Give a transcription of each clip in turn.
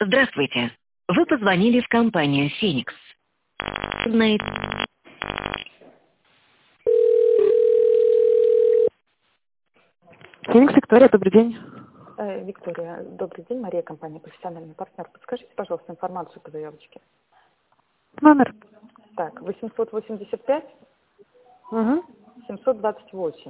Здравствуйте. Вы позвонили в компанию «Феникс». Феникс, Виктория, добрый день. Виктория, добрый день. Мария, компания «Профессиональный партнер». Подскажите, пожалуйста, информацию по заявочке. Номер. Так, 885 Угу. 728.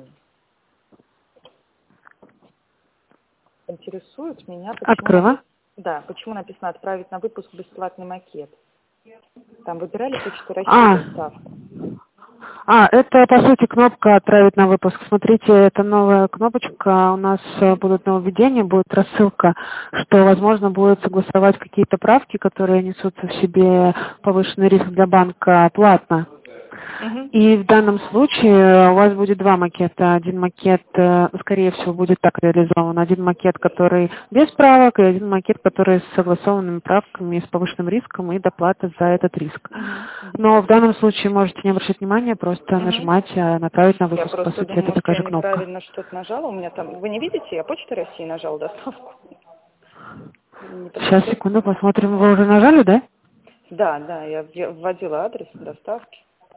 Интересует меня, Открыла. почему написано «Отправить на выпуск бесплатный макет». Там выбирали Почту России доставку. Это, по сути, кнопка «Отправить на выпуск». Смотрите, это новая кнопочка. У нас будут нововведения, будет рассылка, что, возможно, будет согласовать какие-то правки, которые несутся в себе повышенный риск для банка платно. И в данном случае у вас будет два макета. Один макет, скорее всего, будет так реализован. Один макет, который без правок, и один макет, который с согласованными правками, с повышенным риском и доплата за этот риск. Но в данном случае можете не обращать внимания, просто нажимать «Направить на выпуск». По сути, это такая же кнопка. Я неправильно что-то нажала. У меня там... Вы не видите? Я Почта России нажала доставку. Сейчас, секунду, посмотрим. Вы уже нажали, да? Да, я вводила адрес доставки.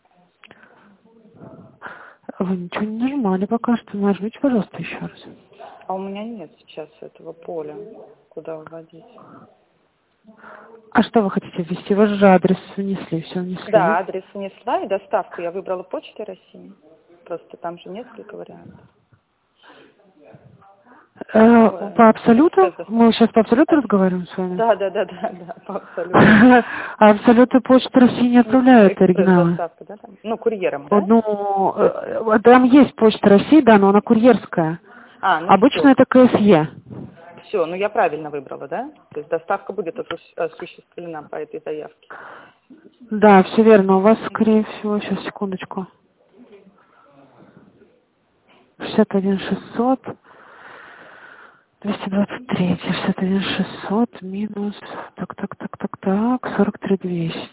Вы ничего не нажимали пока что. Нажмите, пожалуйста, еще раз. А у меня нет сейчас этого поля, куда вводить. А что вы хотите ввести? Ваш же адрес внесли, все внесли. Да, адрес внесла и доставку. Я выбрала Почту России. Просто там же несколько вариантов. По абсолюту? Мы сейчас по абсолюту разговариваем с вами? Да, по абсолюту. А абсолюту Почта России не отправляют оригиналы. Доставка, да, там? Ну, курьером, да? Ну, там есть Почта России, да, но она курьерская. Ну обычно это КСЕ. Все, ну я правильно выбрала, да? То есть доставка будет осуществлена по этой заявке. Да, все верно. У вас, скорее всего, сейчас, секундочку. 61 600, 223, 61 600 минус, так, 43 200.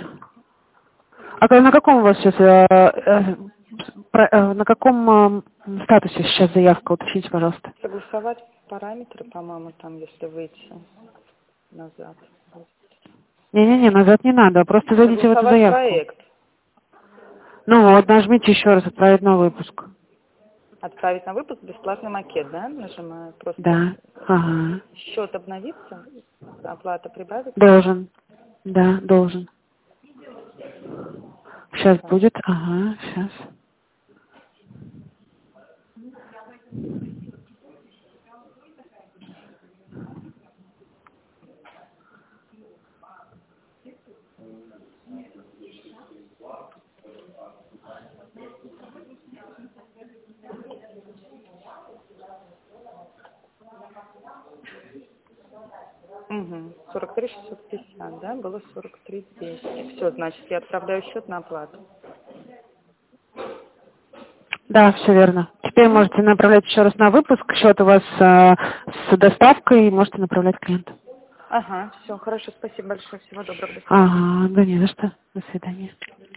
А на каком у вас сейчас, на каком статусе сейчас заявка? Уточните, пожалуйста. Согласовать параметры, по-моему, там, если выйти назад. Не, назад не надо, просто зайдите в эту заявку. Проект. Ну вот, нажмите еще раз «Отправить на выпуск». Отправить на выпуск бесплатный макет, да? Нажимаю просто. Да, ага. Счет обновится? Оплата прибавится? Должен. Да, должен. Сейчас будет, ага, сейчас. Угу. 43 650, да? Было 43 200. Все, значит, я отправляю счет на оплату. Да, все верно. Теперь можете направлять еще раз на выпуск. Счет у вас с доставкой, можете направлять клиенту. Ага, все, хорошо, спасибо большое. Всего доброго. Ага, да не за что. До свидания.